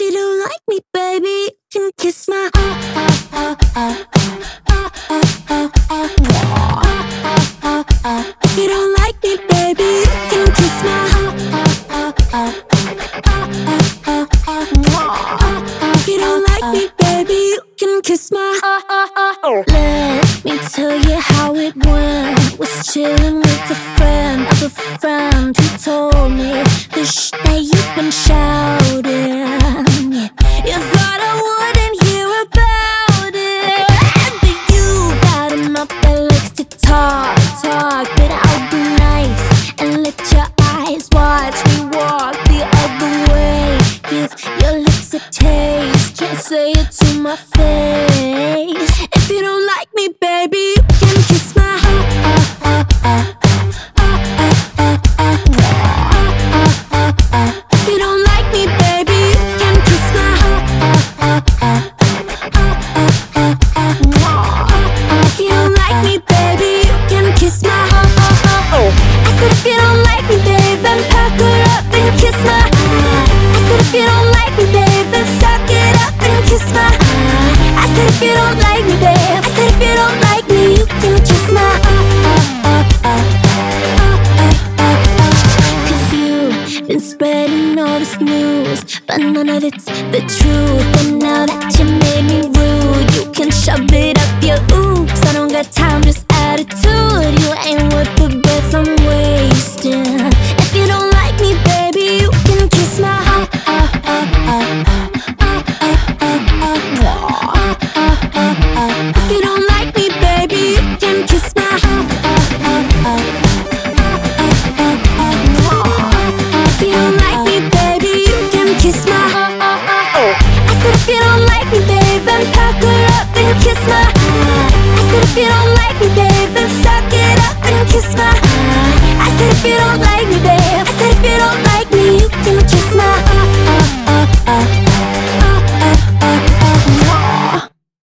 you don't like me, baby, you can kiss my If you don't like me, baby, you can kiss my If you don't like me, baby, you can kiss my Let me tell you how it went. Was chilling with a friend of a friend who told me the shit that you've been shouting. You thought I wouldn't hear about it, but you got a mouth that likes to talk, but I'll be nice and let your eyes watch me walk the other way. Give your lips a taste, can't say it to my face. If you don't like me, baby, you can kiss my If you don't like me, baby, you can kiss my If you don't like me, baby, you can kiss my I said if you don't like me, babe, then pack her up and kiss my I said if you don't like me, babe, then suck it up and kiss my I said if you don't like me, babe, I said if you don't like me, you can kiss my Cause you've been spreading all this news, but none of it's the truth. And now that you made me rude, you can shove it up your oops. I don't got time, just attitude. You ain't worth the breath I'm wasting. If you don't like me, baby, you can kiss my If you don't like me, baby, you can kiss my If you don't like me, baby, you can kiss my I said if you don't like me, babe, then pack her up and kiss my I said if you don't